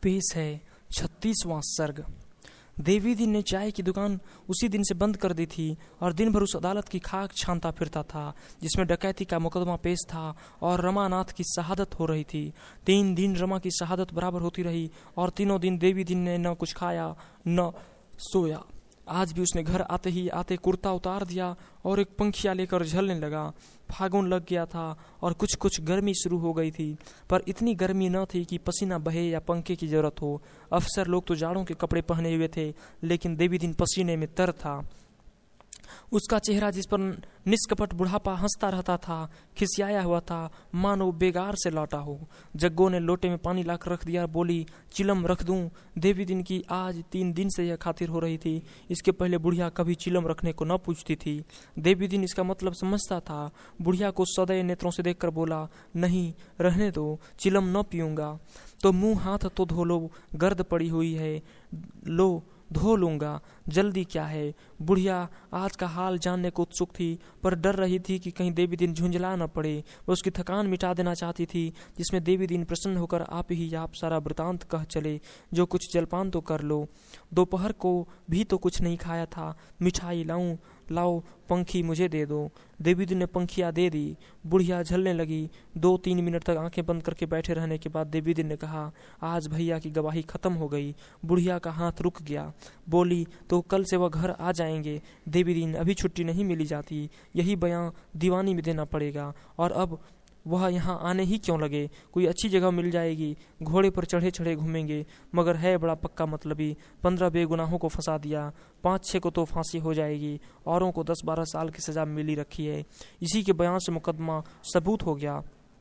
पेश है 36वां सर्ग। देवी दिन ने चाय की दुकान उसी दिन से बंद कर दी थी और दिन भर उस अदालत की खाक छानता फिरता था जिसमें डकैती का मुकदमा पेश था और रमानाथ की शहादत हो रही थी। 3 दिन रमा की शहादत बराबर होती रही और तीनों दिन देवी दिन ने न कुछ खाया न सोया। आज भी उसने घर आते ही आते कुर्ता उतार दिया और एक पंखिया लेकर झलने लगा। फागुन लग गया था और कुछ कुछ गर्मी शुरू हो गई थी, पर इतनी गर्मी न थी कि पसीना बहे या पंखे की जरूरत हो। अफसर लोग तो जाड़ों के कपड़े पहने हुए थे, लेकिन देवी दिन पसीने में तर था। उसका चेहरा जिस पर निष्कपट बुढ़ापा हंसता रहता था, खिसियाया हुआ था, मानो बेगार से लौटा हो। जग्गो ने लोटे में पानी लाकर रख दिया, बोली, चिलम रख दूं? देवी दिन की आज 3 दिन से यह खातिर हो रही थी। इसके पहले बुढ़िया कभी चिलम रखने को न पूछती थी। देवी दिन इसका मतलब समझता था। बुढ़िया को सदैव नेत्रों से देखकर बोला, नहीं रहने दो, चिलम न पीऊंगा। तो मुंह हाथ तो धो लो, गर्द पड़ी हुई है, लो धो लूंगा, जल्दी क्या है। बुढ़िया आज का हाल जानने को उत्सुक थी, पर डर रही थी कि कहीं देवी दिन झुंझला न पड़े। वह उसकी थकान मिटा देना चाहती थी, जिसमें देवी दिन प्रसन्न होकर आप ही आप सारा वृतांत कह चले। जो कुछ जलपान तो कर लो, दोपहर को भी तो कुछ नहीं खाया था। मिठाई लाऊं? लाओ, पंखी मुझे दे दो। देवी दिन ने पंखिया दे दी। बुढ़िया झलने लगी। 2-3 मिनट तक आंखें बंद करके बैठे रहने के बाद देवी दिन ने कहा, आज भैया की गवाही खत्म हो गई। बुढ़िया का हाथ रुक गया। बोली, तो कल से वह घर आ जाएंगे। देवी दिन, अभी छुट्टी नहीं मिली जाती, यही बयां दीवानी में देना पड़ेगा। और अब वह यहाँ आने ही क्यों लगे? कोई अच्छी जगह मिल जाएगी, घोड़े पर चढ़े चढ़े घूमेंगे। मगर है बड़ा पक्का मतलबी। 15 बेगुनाहों को फंसा दिया, 5-6 को तो फांसी हो जाएगी, औरों को 10-12 साल की सजा मिली रखी है। इसी के बयान से मुकदमा सबूत हो गया।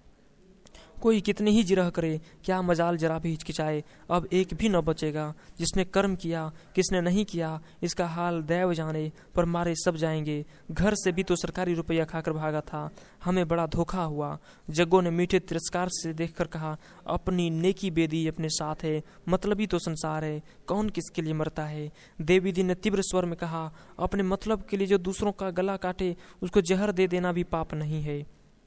कोई कितनी ही जिरह करे, क्या मजाल जरा भी हिचकिचाए, अब एक भी न बचेगा। जिसने कर्म किया, किसने नहीं किया, इसका हाल दैव जाने, पर मारे सब जाएंगे। घर से भी तो सरकारी रुपया खाकर भागा था। हमें बड़ा धोखा हुआ। जग्गो ने मीठे तिरस्कार से देखकर कहा, अपनी नेकी बेदी अपने साथ है, मतलबी तो संसार है, कौन किसके लिए मरता है। देवी दिन ने तीव्र स्वर में कहा, अपने मतलब के लिए जो दूसरों का गला काटे, उसको जहर दे देना भी पाप नहीं है।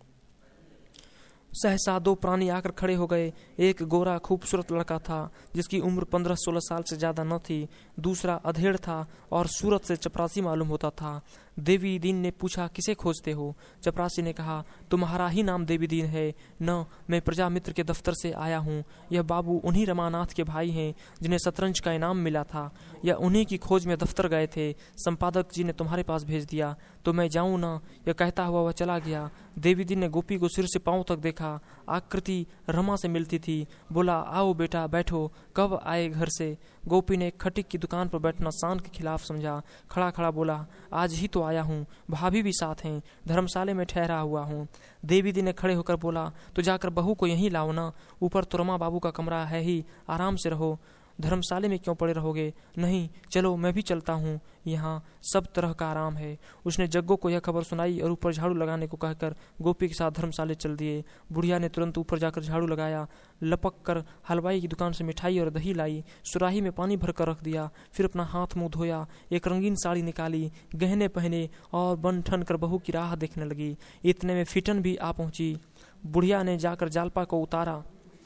सहसा 2 प्राणी आकर खड़े हो गए। एक गोरा खूबसूरत लड़का था, जिसकी उम्र 15-16 साल से ज्यादा न थी। दूसरा अधेड़ था और सूरत से चपरासी मालूम होता था। देवी दिन ने पूछा, किसे खोजते हो? चपरासी ने कहा, तुम्हारा ही नाम देवी दिन है न? मैं प्रजा मित्र के दफ्तर से आया हूँ। यह बाबू उन्हीं रमानाथ के भाई हैं जिन्हें शतरंज का इनाम मिला था। यह उन्हीं की खोज में दफ्तर गए थे। संपादक जी ने तुम्हारे पास भेज दिया, तो मैं जाऊँ न? यह कहता हुआ वह चला गया। देवी दिन ने गोपी को सिर से पांव तक देखा। आकृति रमा से मिलती थी। बोला, आओ बेटा बैठो, कब आए घर से? गोपी ने खटिक की दुकान पर बैठना शान के खिलाफ समझा। खड़ा खड़ा बोला, आज ही तो आया हूँ, भाभी भी साथ हैं, धर्मशाले में ठहरा हुआ हूँ। देवी दिन ने खड़े होकर बोला, तो जाकर बहू को यहीं लाओ ना, ऊपर तो रमा बाबू का कमरा है ही, आराम से रहो, धर्मशाले में क्यों पड़े रहोगे? नहीं, चलो मैं भी चलता हूँ, यहाँ सब तरह का आराम है। उसने जग्गो को यह खबर सुनाई और ऊपर झाड़ू लगाने को कहकर गोपी के साथ धर्मशाले चल दिए। बुढ़िया ने तुरंत ऊपर जाकर झाड़ू लगाया, लपक कर हलवाई की दुकान से मिठाई और दही लाई, सुराही में पानी भर कर रख दिया, फिर अपना हाथ मुंह धोया, एक रंगीन साड़ी निकाली, गहने पहने और बन ठन कर बहू की राह देखने लगी। इतने में फिटन भी आ पहुंची। बुढ़िया ने जाकर जालपा को उतारा।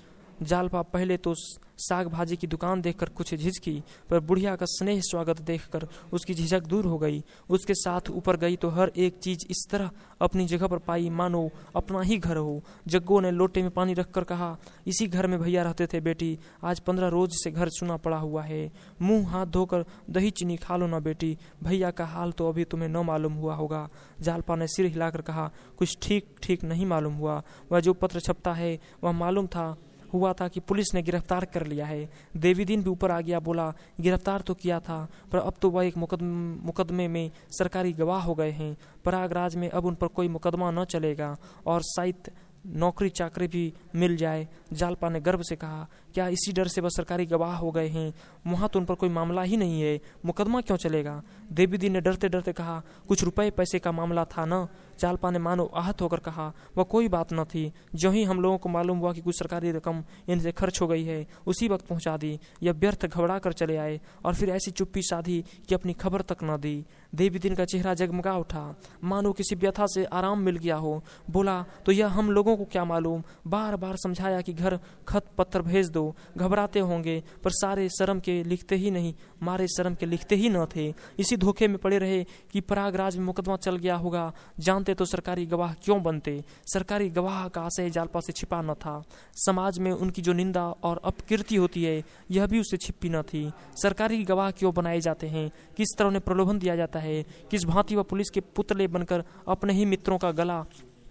जालपा पहले तो साग भाजी की दुकान देखकर कुछ झिझकी, पर बुढ़िया का स्नेह स्वागत देखकर उसकी झिझक दूर हो गई। उसके साथ ऊपर गई तो हर एक चीज इस तरह अपनी जगह पर पाई मानो अपना ही घर हो। जग्गो ने लोटे में पानी रखकर कहा, इसी घर में भैया रहते थे बेटी, आज 15 रोज से घर सुना पड़ा हुआ है। मुंह हाथ धोकर दही चीनी खा लो ना बेटी, भैया का हाल तो अभी तुम्हें न मालूम हुआ होगा। जालपा ने सिर हिलाकर कहा, कुछ ठीक ठीक नहीं मालूम हुआ। वह जो पत्र छपता है वह मालूम हुआ था कि पुलिस ने गिरफ्तार कर लिया है। देवी दिन भी ऊपर आ गया, बोला, गिरफ्तार तो किया था, पर अब तो वह एक मुकदमे में सरकारी गवाह हो गए हैं। प्रयागराज में अब उन पर कोई मुकदमा न चलेगा और शायद नौकरी चाकरी भी मिल जाए। जालपा ने गर्व से कहा, क्या इसी डर से वह सरकारी गवाह हो गए हैं? वहां तो उन पर कोई मामला ही नहीं है, मुकदमा क्यों चलेगा? देवी दिन ने डरते डरते कहा, कुछ रुपए पैसे का मामला था न? जालपा ने मानो आहत होकर कहा, वह कोई बात न थी। जो ही हम लोगों को मालूम हुआ कि कुछ सरकारी रकम इनसे खर्च हो गई है, उसी वक्त पहुंचा दी। यह व्यर्थ घबरा कर चले आए और फिर ऐसी चुप्पी साधी कि अपनी खबर तक न दी। देवी दिन का चेहरा जगमगा उठा, मानो किसी व्यथा से आराम मिल गया हो। बोला, तो यह हम लोगों को क्या मालूम? बार बार समझाया कि घर खत पत्र भेज दो, दो, घबराते होंगे, पर सारे शर्म के लिखते ही नहीं, मारे शर्म के लिखते ही न थे। इसी धोखे में पड़े रहे कि प्रयागराज में मुकदमा चल गया होगा। जानते तो सरकारी गवाह क्यों बनते। सरकारी गवाह का आशय जालपा से छिपा न था। समाज में उनकी जो निंदा और अपकीर्ति होती है, यह भी उससे छिपी न थी। सरकारी गवाह क्यों बनाए जाते हैं, किस तरह उन्हें प्रलोभन दिया जाता है, किस भांति वह पुलिस के पुतले बनकर अपने ही मित्रों का गला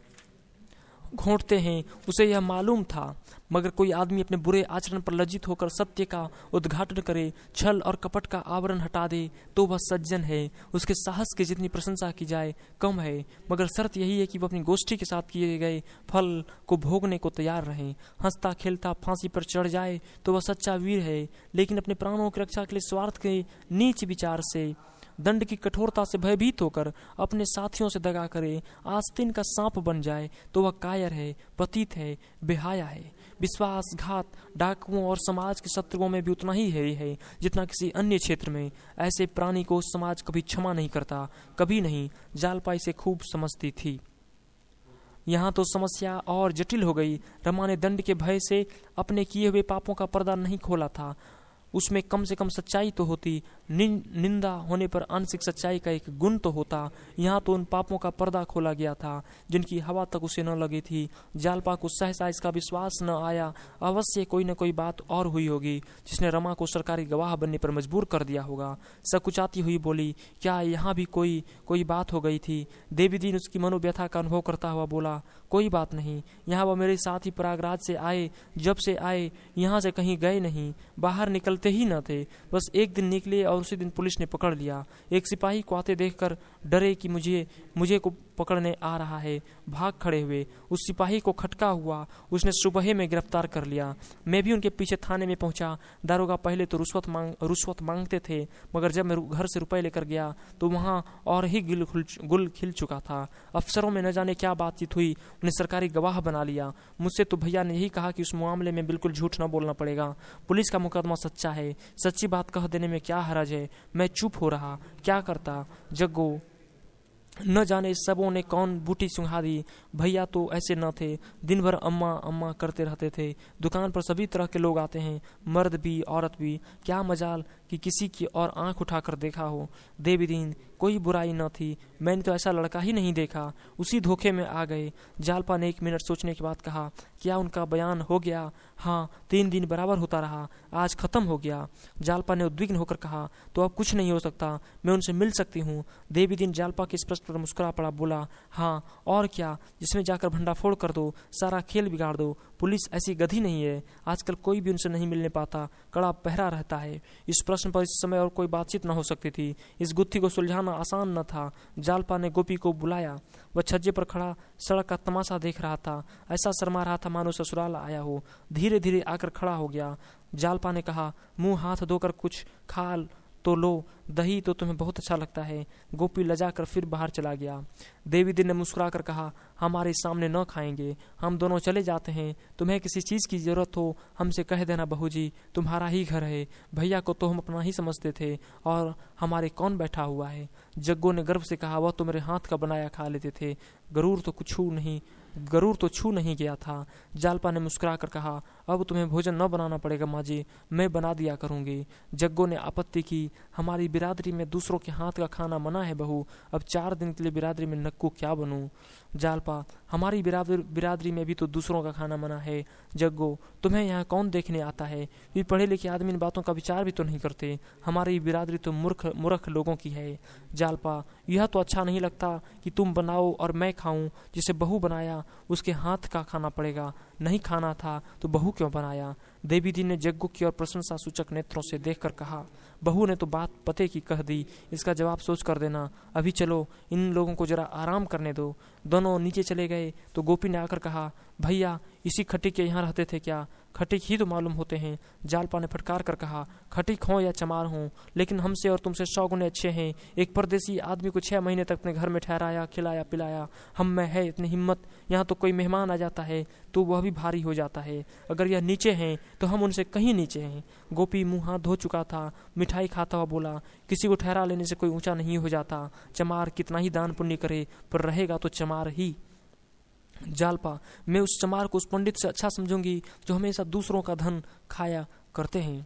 घोंटते हैं, उसे यह मालूम था। मगर कोई आदमी अपने बुरे आचरण पर लज्जित होकर सत्य का उद्घाटन करे, छल और कपट का आवरण हटा दे, तो वह सज्जन है। उसके साहस की जितनी प्रशंसा की जाए कम है, मगर शर्त यही है कि वह अपनी गोष्ठी के साथ किए गए फल को भोगने को तैयार रहे। हंसता खेलता फांसी पर चढ़ जाए तो वह सच्चा वीर है, लेकिन अपने प्राणों की रक्षा के लिए स्वार्थ के नीच विचार से, दंड की कठोरता से भयभीत होकर अपने साथियों से दगा करे, आस्तीन का सांप बन जाए, तो वह कायर है, पतित है, बेहाया है। विश्वासघात डाकुओं और समाज के शत्रुओं में भी उतना ही है जितना किसी अन्य क्षेत्र में। ऐसे प्राणी को समाज कभी क्षमा नहीं करता, कभी नहीं। जालपा इसे खूब समझती थी। यहाँ तो समस्या और जटिल हो गई। रमा ने दंड के भय से अपने किए हुए पापों का पर्दा नहीं खोला था। उसमें कम से कम सच्चाई तो होती, निंदा होने पर आंशिक सच्चाई का एक गुण तो होता। यहाँ तो उन पापों का पर्दा खोला गया था जिनकी हवा तक उसे न लगी थी। जालपा को सहसा इसका विश्वास न आया। अवश्य कोई न कोई बात और हुई होगी जिसने रमा को सरकारी गवाह बनने पर मजबूर कर दिया होगा। सकुचाती हुई बोली, क्या यहाँ भी कोई बात हो गई थी? देवीदीन उसकी मनोव्यथा का अनुभव करता हुआ बोला, कोई बात नहीं। यहाँ वह मेरे साथ ही प्रयागराज से आए, जब से आए यहाँ से कहीं गए नहीं, बाहर निकलते ही न थे। बस एक दिन निकले और उसी दिन पुलिस ने पकड़ लिया। एक सिपाही को आते देखकर डरे कि मुझे को पकड़ने आ रहा है, भाग खड़े हुए। उस सिपाही को खटका हुआ, उसने सुबह में गिरफ्तार कर लिया। मैं भी उनके पीछे थाने में पहुंचा। दारोगा पहले तो रुश्वत मांगते थे, मगर जब मैं घर से रुपए लेकर गया तो वहां और ही गुल खिल चुका था। अफसरों में न जाने क्या बातचीत हुई, उन्हें सरकारी गवाह बना लिया। मुझसे तो भैया ने यही कहा कि उस मामले में बिल्कुल झूठ न बोलना पड़ेगा। पुलिस का मुकदमा सच्चा है, सच्ची बात कह देने में क्या हरज है। मैं चुप हो रहा, क्या करता। जग्गो न जाने सबों ने कौन बूटी सुंघा दी। भैया तो ऐसे न थे, दिन भर अम्मा अम्मा करते रहते थे। दुकान पर सभी तरह के लोग आते हैं, मर्द भी औरत भी। क्या मजाल कि किसी की और आंख उठाकर देखा हो। देवीदीन कोई बुराई न थी, मैंने तो ऐसा लड़का ही नहीं देखा। उसी धोखे में आ गए। जालपा ने 1 मिनट सोचने के बाद कहा, क्या उनका बयान हो गया? हाँ, 3 दिन बराबर होता रहा, आज खत्म हो गया। जालपा ने उद्विग्न होकर कहा, तो अब कुछ नहीं हो सकता, मैं उनसे मिल सकती हूँ। देवीदीन जालपा के इस प्रश्न पर मुस्कुरा पड़ा, बोला, हाँ और क्या, जिसमें जाकर भंडाफोड़ कर दो, सारा खेल बिगाड़ दो। पुलिस ऐसी गधी नहीं है, आजकल कोई भी उनसे नहीं मिलने पाता, कड़ा पहरा रहता है। इस प्रश्न पर इस समय और कोई बातचीत न हो सकती थी। इस गुत्थी को सुलझाना आसान न था। जालपा ने गोपी को बुलाया। वह छज्जे पर खड़ा सड़क का तमाशा देख रहा था। ऐसा शर्मा रहा था मानो ससुराल आया हो। धीरे धीरे आकर खड़ा हो गया। जालपा ने कहा, मुंह हाथ धोकर कुछ खा तो लो, दही तो तुम्हें बहुत अच्छा लगता है। गोपी लजाकर फिर बाहर चला गया। देवीदीन ने मुस्कुराकर कहा, हमारे सामने न खाएंगे, हम दोनों चले जाते हैं। तुम्हें किसी चीज की जरूरत हो हमसे कह देना बहू जी, तुम्हारा ही घर है। भैया को तो हम अपना ही समझते थे, और हमारे कौन बैठा हुआ है। जग्गो ने गर्व से कहा, वह तो मेरे हाथ का बनाया खा लेते थे, गरूर तो छू नहीं गया था। जालपा ने मुस्कुरा कर कहा, अब तुम्हें भोजन न बनाना पड़ेगा माँ जी, मैं बना दिया करूंगी। जग्गो ने आपत्ति की, हमारी बिरादरी में दूसरों के हाथ का खाना मना है बहू, अब 4 दिन के लिए बिरादरी में नक्कू क्या बनूं। जालपा, हमारी बिरादरी में भी तो दूसरों का खाना मना है। जग्गो, तुम्हें यहाँ कौन देखने आता है? ये पढ़े लिखे आदमी इन बातों का विचार भी तो नहीं करते। हमारी बिरादरी तो मूर्ख लोगों की है। जालपा, यह तो अच्छा नहीं लगता कि तुम बनाओ और मैं खाऊं। जिसे बहू बनाया उसके हाथ का खाना पड़ेगा, नहीं खाना था तो बहू क्यों बनाया। देवीदीन ने जग्गू की ओर प्रशंसा सूचक नेत्रों से देखकर कहा, बहू ने तो बात पते की कह दी, इसका जवाब सोच कर देना। अभी चलो, इन लोगों को जरा आराम करने दो। दोनों नीचे चले गए तो गोपी ने आकर कहा, भैया इसी खटिक के यहाँ रहते थे क्या? खटिक ही तो मालूम होते हैं। जालपा ने फटकार कर कहा, खटिक हो या चमार हो, लेकिन हमसे और तुमसे 100 गुने अच्छे हैं। एक परदेसी आदमी को 6 महीने तक अपने घर में ठहराया, खिलाया पिलाया। हम में है इतनी हिम्मत, यहाँ तो कोई मेहमान आ जाता है तो वह भी भारी हो जाता है। अगर यह नीचे हैं तो हम उनसे कहीं नीचे हैं। गोपी मुंह हाथ धो चुका था, मिठाई खाता हुआ बोला, किसी को ठहरा लेने से कोई ऊंचा नहीं हो जाता। चमार कितना ही दान पुण्य करे पर रहेगा तो चमार ही। जालपा, मैं उस चमार को उस पंडित से अच्छा समझूंगी जो हमेशा दूसरों का धन खाया करते हैं।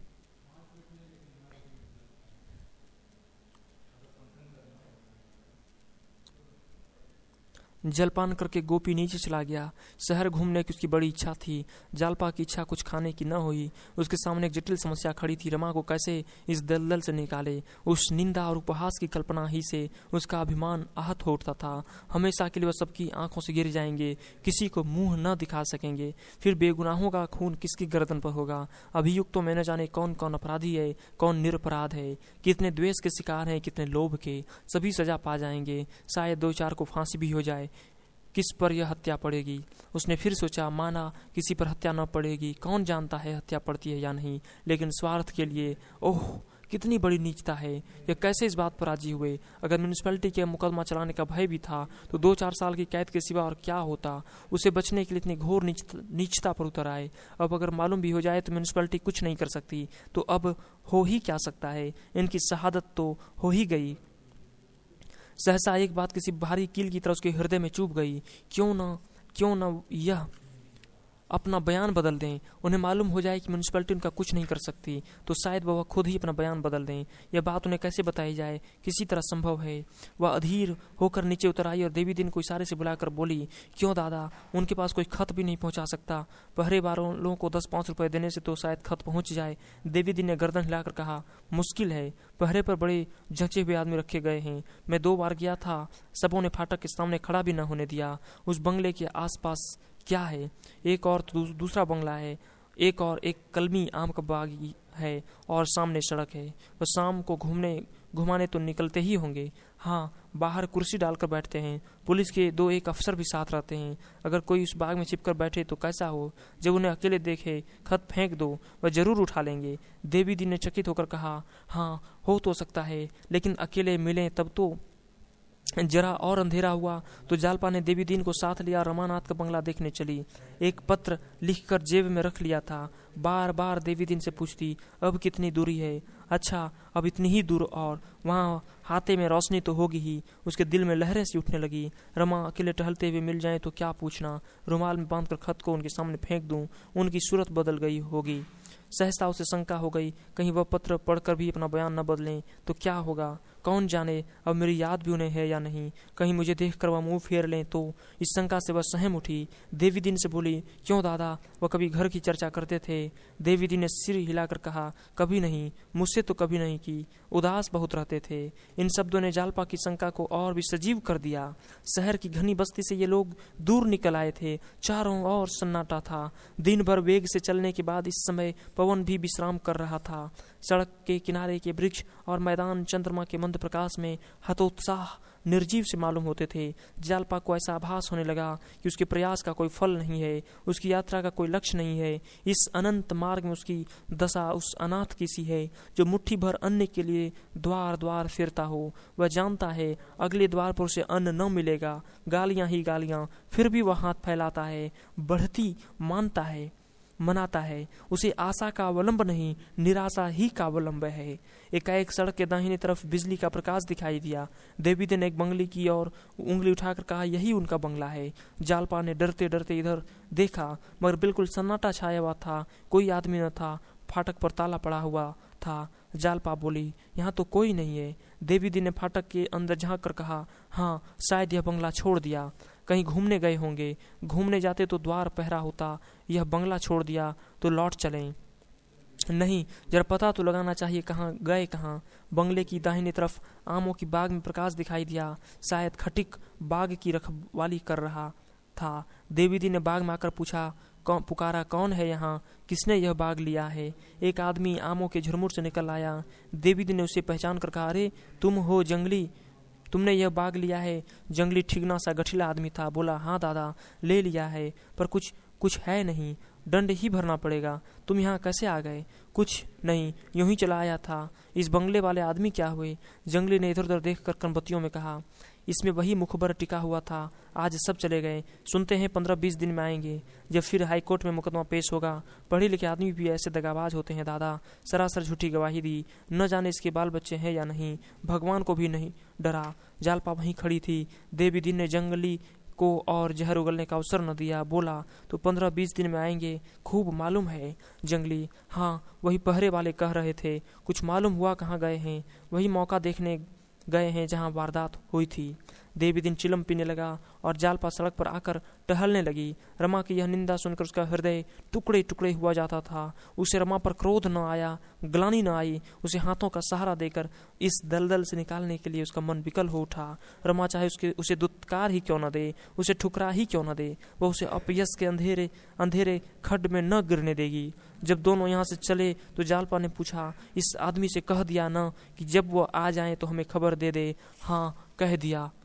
जलपान करके गोपी नीचे चला गया। शहर घूमने की उसकी बड़ी इच्छा थी। जालपा की इच्छा कुछ खाने की न हुई। उसके सामने एक जटिल समस्या खड़ी थी। रमा को कैसे इस दलदल से निकाले। उस निंदा और उपहास की कल्पना ही से उसका अभिमान आहत हो उठता था। हमेशा के लिए वह सबकी आंखों से गिर जाएंगे, किसी को मुंह न दिखा सकेंगे। फिर बेगुनाहों का खून किसकी गर्दन पर होगा। अभियुक्त तो मैं न जाने कौन कौन अपराधी है, कौन निरपराध है, कितने द्वेष के शिकार हैं, कितने लोभ के। सभी सजा पा जाएंगे। शायद 2-4 को फांसी भी हो जाए। किस पर यह हत्या पड़ेगी। उसने फिर सोचा, माना किसी पर हत्या न पड़ेगी। कौन जानता है हत्या पड़ती है या नहीं, लेकिन स्वार्थ के लिए। ओह, कितनी बड़ी नीचता है। यह कैसे इस बात पर राजी हुए। अगर म्यूनिसिपैलिटी के मुकदमा चलाने का भय भी था तो 2-4 साल की कैद के सिवा और क्या होता। उसे बचने के लिए इतनी घोर नीचता पर उतर आए। अब अगर मालूम भी हो जाए तो म्यूनिसिपैलिटी कुछ नहीं कर सकती, तो अब हो ही क्या सकता है। इनकी शहादत तो हो ही गई। सहसा एक बात किसी भारी कील की तरह उसके हृदय में चुभ गई। क्यों न यह अपना बयान बदल दें। उन्हें मालूम हो जाए कि म्यूनिसिपैलिटी उनका कुछ नहीं कर सकती, तो शायद वह खुद ही अपना बयान बदल दें। यह बात उन्हें कैसे बताई जाए, किसी तरह संभव है। वह अधीर होकर नीचे उतर आई और देवी दिन को इशारे से बुलाकर बोली, क्यों दादा, उनके पास कोई खत भी नहीं पहुंचा सकता। पहरे वालों को 10-5 रुपए देने से तो शायद खत पहुंच जाए। देवी दिन ने गर्दन हिलाकर कहा, मुश्किल है। पहरे पर बड़े जचे हुए आदमी रखे गए हैं। मैं 2 बार गया था, सबों ने फाटक के सामने खड़ा भी न होने दिया। उस बंगले के आसपास क्या है, एक और तो दूसरा बंगला है, एक कलमी आम का बाग है और सामने सड़क है। वह शाम को घुमाने तो निकलते ही होंगे। हाँ, बाहर कुर्सी डालकर बैठते हैं। पुलिस के 2-1 अफसर भी साथ रहते हैं। अगर कोई उस बाग में छिपकर बैठे तो कैसा हो। जब उन्हें अकेले देखे, खत फेंक दो, वह जरूर उठा लेंगे। देवी दी ने चकित होकर कहा, हाँ हो तो सकता है, लेकिन अकेले मिलें तब तो। जरा और अंधेरा हुआ तो जालपा ने देवी दीन को साथ लिया। रमानाथ का बंगला देखने चली। एक पत्र लिखकर जेब में रख लिया था। बार बार देवी दीन से पूछती, अब कितनी दूरी है। अच्छा, अब इतनी ही दूर, और वहाँ हाथे में रोशनी तो होगी ही। उसके दिल में लहरें सी उठने लगी। रमा अकेले टहलते हुए मिल जाए तो क्या पूछना। रुमाल में बांधकर खत को उनके सामने फेंक दूं, उनकी सूरत बदल गई होगी। सहसा उसे शंका हो गई, कहीं वह पत्र पढ़कर भी अपना बयान न बदलें तो क्या होगा। कौन जाने अब मेरी याद भी उन्हें है या नहीं। कहीं मुझे देखकर वह मुंह फेर लें तो। इस शंका से वह सहम उठी। देवी दिन से बोली, क्यों दादा, वह कभी घर की चर्चा करते थे। देवी दिन ने सिर हिलाकर कहा, कभी नहीं, मुझसे तो कभी नहीं की। उदास बहुत रहते थे। इन शब्दों ने जालपा की शंका को और भी सजीव कर दिया। शहर की घनी बस्ती से ये लोग दूर निकल आए थे। चारों ओर सन्नाटा था। दिन भर वेग से चलने के बाद इस समय पवन भी विश्राम कर रहा था। सड़क के किनारे के वृक्ष और मैदान चंद्रमा के मंद प्रकाश में हतोत्साह निर्जीव से मालूम होते थे। जालपा को ऐसा आभास होने लगा कि उसके प्रयास का कोई फल नहीं है, उसकी यात्रा का कोई लक्ष्य नहीं है। इस अनंत मार्ग में उसकी दशा उस अनाथ की सी है जो मुट्ठी भर अन्न के लिए द्वार द्वार फिरता हो। वह जानता है अगले द्वार पर उसे अन्न न मिलेगा, गालियां ही गालियां, फिर भी वह हाथ फैलाता है, बढ़ती मानता है, मनाता है। उसे आशा का अवलंब नहीं, निराशा ही का अवलंब है। एकाएक सड़क के दाहिनी तरफ बिजली का प्रकाश दिखाई दिया। देवी ने एक बंगले की ओर उंगली उठाकर कहा, यही उनका बंगला है। जालपा ने डरते डरते इधर देखा, मगर बिल्कुल सन्नाटा छाया हुआ था। कोई आदमी न था। फाटक पर ताला पड़ा हुआ था। जालपा बोली, यहाँ तो कोई नहीं है। देवी दी ने फाटक के अंदर झांक कर कहा, हाँ, शायद यह बंगला छोड़ दिया। कहीं घूमने गए होंगे। घूमने जाते तो द्वार पहरा होता। यह बंगला छोड़ दिया तो लौट चलें। नहीं, जरा पता तो लगाना चाहिए कहाँ गए कहाँ। बंगले की दाहिनी तरफ आमों की बाग में प्रकाश दिखाई दिया। शायद खटिक बाग की रखवाली कर रहा था। देवी दी ने बाग में आकर पूछा, पुकारा, कौन है यहाँ, किसने यह बाग लिया है। एक आदमी आमों के झुरमुट से निकल आया। देवी दी ने उसे पहचान कर कहा, अरे तुम हो जंगली, तुमने यह बाग लिया है। जंगली ठिगना सा गठिला आदमी था। बोला, हाँ दादा, ले लिया है, पर कुछ है नहीं, दंड ही भरना पड़ेगा। तुम यहाँ कैसे आ गए। कुछ नहीं, यूं ही चला आया था। इस बंगले वाले आदमी क्या हुए। जंगली ने इधर उधर देखकर कनबत्तियों में कहा, इसमें वही मुखबर टिका हुआ था। आज सब चले गए। सुनते हैं 15-20 दिन में आएंगे, जब फिर हाईकोर्ट में मुकदमा पेश होगा। पढ़े लिखे आदमी भी ऐसे दगाबाज होते हैं दादा। सरासर झूठी गवाही दी। न जाने इसके बाल बच्चे हैं या नहीं। भगवान को भी नहीं डरा। जालपा वहीं खड़ी थी। देवी दिन ने जंगली को और जहर उगलने का अवसर न दिया। बोला, तो 15-20 दिन में आएंगे। खूब मालूम है। जंगली, हाँ वही पहरे वाले कह रहे थे। कुछ मालूम हुआ कहाँ गए हैं? वही मौका देखने गए हैं जहाँ वारदात हुई थी। देवी दिन चिलम पीने लगा और जालपा सड़क पर आकर टहलने लगी। रमा की यह निंदा सुनकर उसका हृदय टुकड़े टुकड़े हुआ जाता था। उसे रमा पर क्रोध न आया, ग्लानि न आई। उसे हाथों का सहारा देकर इस दलदल से निकालने के लिए उसका मन विकल हो उठा। रमा चाहे उसे दुत्कार ही क्यों न दे, उसे ठुकरा ही क्यों न दे, वह उसे अपयश के अंधेरे खड्ड में न गिरने देगी। जब दोनों यहाँ से चले तो जालपा ने पूछा, इस आदमी से कह दिया न कि जब वो आ जाए तो हमें खबर दे दे? हाँ, कह दिया।